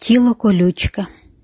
тіло колючка.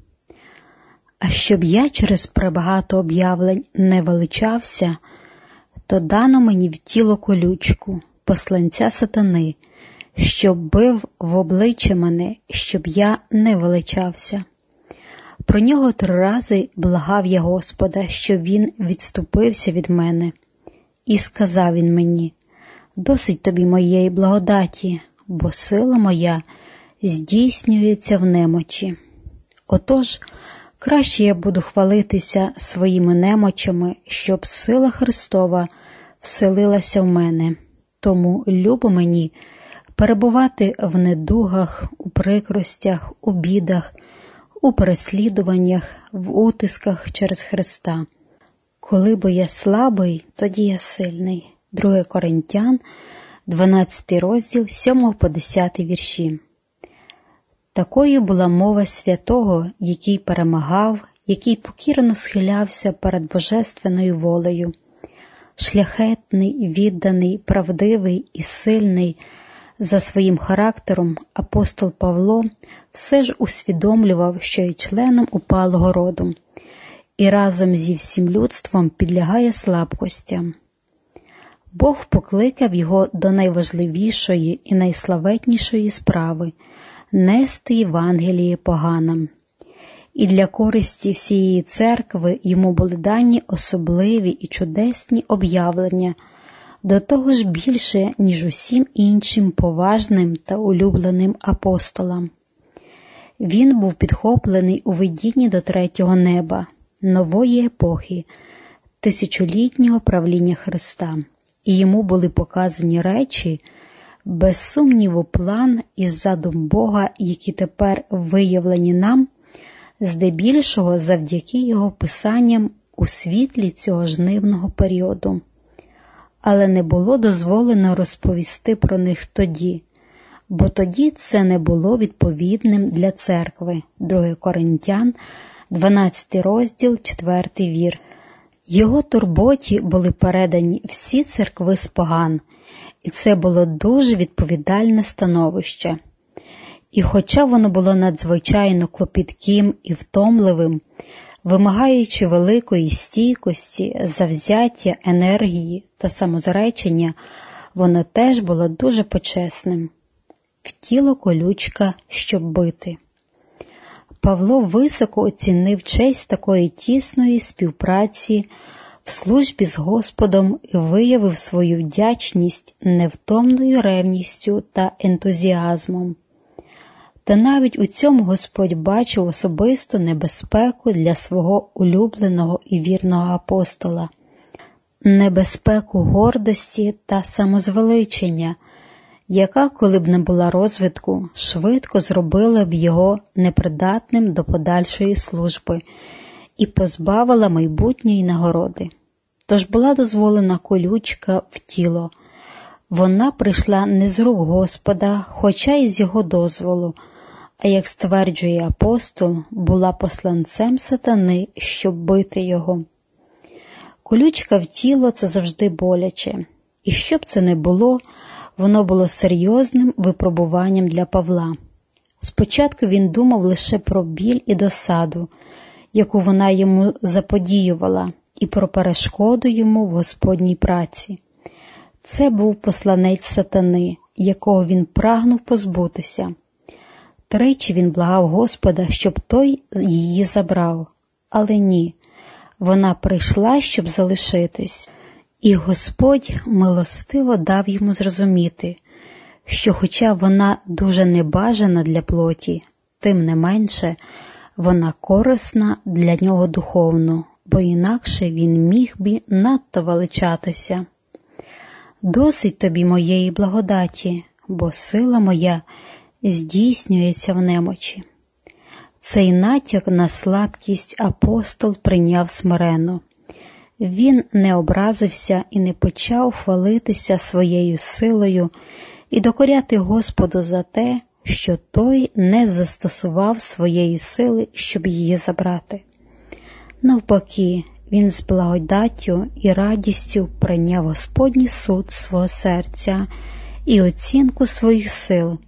А щоб я через пребагато об'явлень не величався, то дано мені в тіло колючку, посланця сатани, щоб бив в обличчя мене, щоб я не величався. Про нього 3 рази благав я Господа, щоб він відступився від мене. І сказав він мені: «Досить тобі моєї благодаті, бо сила моя здійснюється в немочі». Отож, краще я буду хвалитися своїми немочами, щоб сила Христова вселилася в мене. Тому любо мені перебувати в недугах, у прикростях, у бідах, у переслідуваннях, в утисках через Христа. Коли бо я слабий, тоді я сильний. 2 Коринтян, 12 розділ, 7 по 10 вірші. Такою була мова святого, який перемагав, який покірно схилявся перед божественною волею. Шляхетний, відданий, правдивий і сильний за своїм характером апостол Павло все ж усвідомлював, що є членом упалого роду, і разом зі всім людством підлягає слабкостям. Бог покликав його до найважливішої і найславетнішої справи – нести Євангеліє поганам. І для користі всієї церкви йому були дані особливі і чудесні об'явлення, до того ж більше, ніж усім іншим поважним та улюбленим апостолам. Він був підхоплений у видінні до 3-го неба, нової епохи, тисячолітнього правління Христа, і йому були показані речі, без сумніву план і задум Бога, які тепер виявлені нам, здебільшого завдяки його писанням у світлі цього жнивного періоду. Але не було дозволено розповісти про них тоді, бо тоді це не було відповідним для церкви. 2 Коринтян, 12 розділ, 4 вір. Його турботі були передані всі церкви з поган, і це було дуже відповідальне становище. І хоча воно було надзвичайно клопітким і втомливим, вимагаючи великої стійкості, завзяття, енергії та самозречення, воно теж було дуже почесним. В тіло колючка, щоб бити. Павло високо оцінив честь такої тісної співпраці в службі з Господом і виявив свою вдячність невтомною ревністю та ентузіазмом. Та навіть у цьому Господь бачив особисту небезпеку для свого улюбленого і вірного апостола, небезпеку гордості та самозвеличення, яка, коли б не була розвитку, швидко зробила б його непридатним до подальшої служби і позбавила майбутньої нагороди. Тож була дозволена колючка в тіло. Вона прийшла не з рук Господа, хоча й з його дозволу, а, як стверджує апостол, була посланцем сатани, щоб бити його. Колючка в тіло – це завжди боляче. І що б це не було, воно було серйозним випробуванням для Павла. Спочатку він думав лише про біль і досаду, яку вона йому заподіювала, і про перешкоду йому в Господній праці. Це був посланець сатани, якого він прагнув позбутися. 3 він благав Господа, щоб той її забрав. Але ні, вона прийшла, щоб залишитись. І Господь милостиво дав йому зрозуміти, що хоча вона дуже небажана для плоті, тим не менше вона корисна для нього духовно, бо інакше він міг би надто величатися. «Досить тобі моєї благодаті, бо сила моя здійснюється в немочі». Цей натяк на слабкість апостол прийняв смиренно. Він не образився і не почав хвалитися своєю силою і докоряти Господу за те, що той не застосував своєї сили, щоб її забрати. Навпаки, він з благодаттю і радістю прийняв Господній суд свого серця і оцінку своїх сил,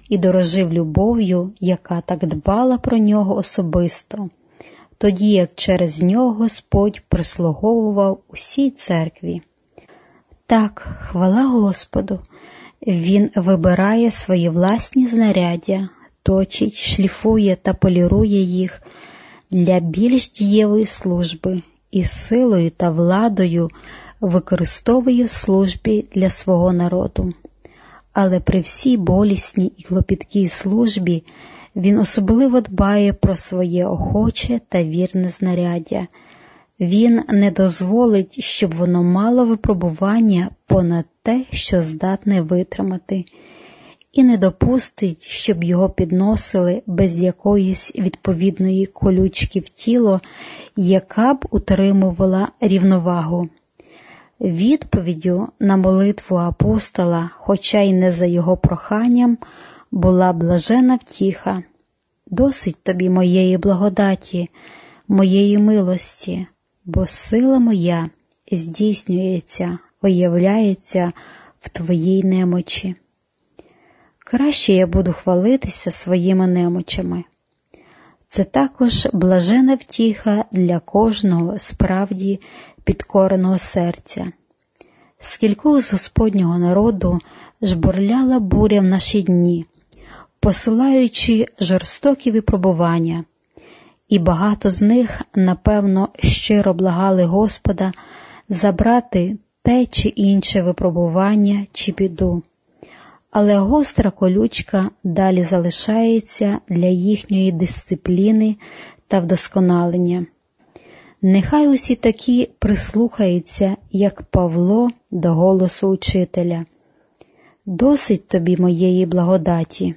і дорожив любов'ю, яка так дбала про нього особисто, тоді як через нього Господь прислуговував усій церкві. Так, хвала Господу, Він вибирає свої власні знаряддя, точить, шліфує та полірує їх для більш дієвої служби і силою та владою використовує в службі для свого народу. Але при всій болісній і клопіткій службі Він особливо дбає про своє охоче та вірне знаряддя. Він не дозволить, щоб воно мало випробування понад те, що здатне витримати, і не допустить, щоб його підносили без якоїсь відповідної колючки в тіло, яка б утримувала рівновагу. Відповіддю на молитву апостола, хоча й не за його проханням, була блажена втіха. «Досить тобі моєї благодаті, моєї милості, бо сила моя здійснюється, виявляється в твоїй немочі». Краще я буду хвалитися своїми немочами. Це також блажена втіха для кожного справді підкореного серця. Скількох з Господнього народу жбурляла буря в наші дні, посилаючи жорстокі випробування, і багато з них, напевно, щиро благали Господа забрати те чи інше випробування чи біду. Але гостра колючка далі залишається для їхньої дисципліни та вдосконалення. Нехай усі такі прислухаються, як Павло, до голосу учителя. «Досить тобі моєї благодаті».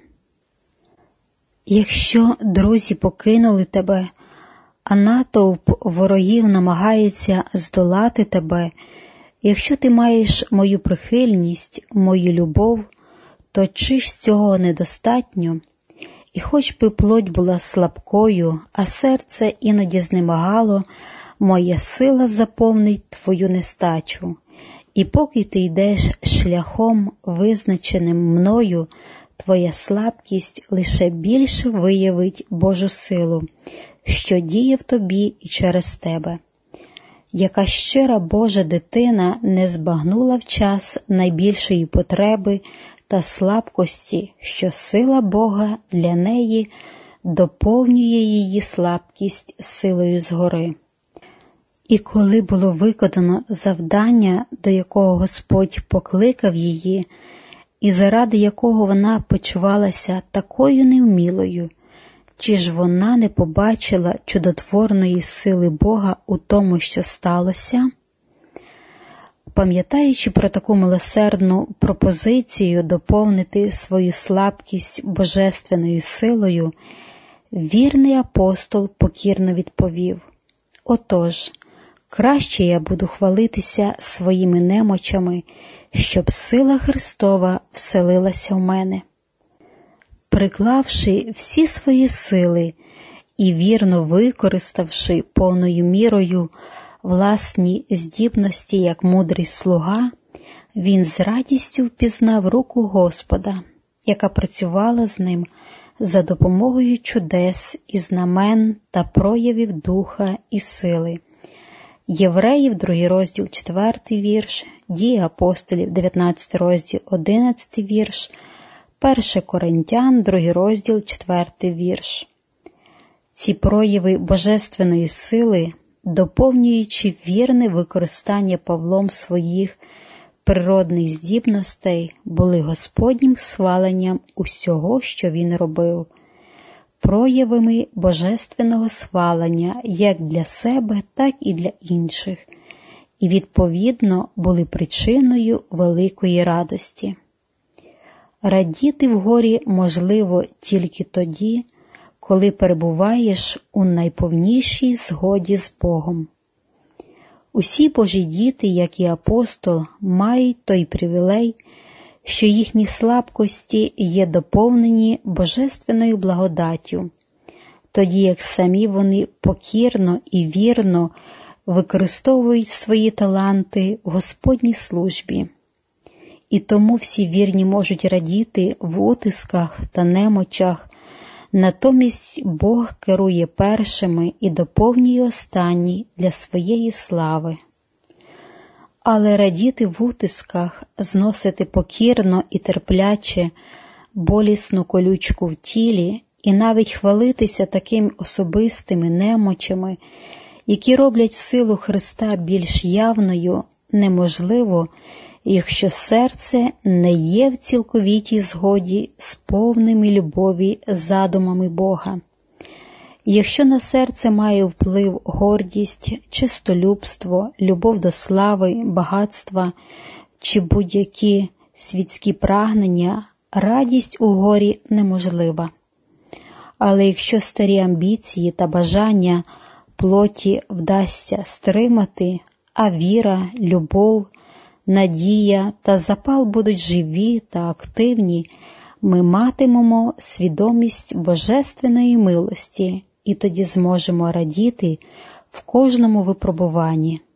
Якщо друзі покинули тебе, а натовп ворогів намагається здолати тебе, якщо ти маєш мою прихильність, мою любов, то чи ж цього недостатньо? І хоч би плоть була слабкою, а серце іноді знемагало, моя сила заповнить твою нестачу. І поки ти йдеш шляхом, визначеним мною, твоя слабкість лише більше виявить Божу силу, що діє в тобі і через тебе. Яка щира Божа дитина не збагнула в час найбільшої потреби та слабкості, що сила Бога для неї доповнює її слабкість силою згори. І коли було виконано завдання, до якого Господь покликав її, і заради якого вона почувалася такою невмілою, чи ж вона не побачила чудотворної сили Бога у тому, що сталося? Пам'ятаючи про таку милосердну пропозицію доповнити свою слабкість божественною силою, вірний апостол покірно відповів: «Отож, краще я буду хвалитися своїми немочами, щоб сила Христова вселилася в мене». Приклавши всі свої сили і вірно використавши повною мірою власні здібності як мудрий слуга, він з радістю впізнав руку Господа, яка працювала з ним за допомогою чудес і знамен та проявів духа і сили. Євреїв, 2 розділ, 4 вірш, Дії апостолів, 19 розділ, 11 вірш, 1 Коринтян, 2 розділ, 4 вірш. Ці прояви божественної сили, доповнюючи вірне використання Павлом своїх природних здібностей, були Господнім схваленням усього, що він робив, проявами божественного схвалення як для себе, так і для інших, і, відповідно, були причиною великої радості. Радіти в горі можливо тільки тоді, коли перебуваєш у найповнішій згоді з Богом. Усі Божі діти, як і апостол, мають той привілей, що їхні слабкості є доповнені божественною благодаттю, тоді як самі вони покірно і вірно використовують свої таланти в Господній службі. і тому всі вірні можуть радіти в утисках та немочах, натомість Бог керує першими і доповнює останні для своєї слави. Але радіти в утисках, зносити покірно і терпляче болісну колючку в тілі і навіть хвалитися такими особистими немочами, які роблять силу Христа більш явною, неможливо, якщо серце не є в цілковитій згоді з повними любові задумами Бога. Якщо на серце має вплив гордість, чистолюбство, любов до слави, багатства чи будь-які світські прагнення, радість у горі неможлива. Але якщо старі амбіції та бажання плоті вдасться стримати, а віра, любов, надія та запал будуть живі та активні, ми матимемо свідомість божественної милості і тоді зможемо радіти в кожному випробуванні.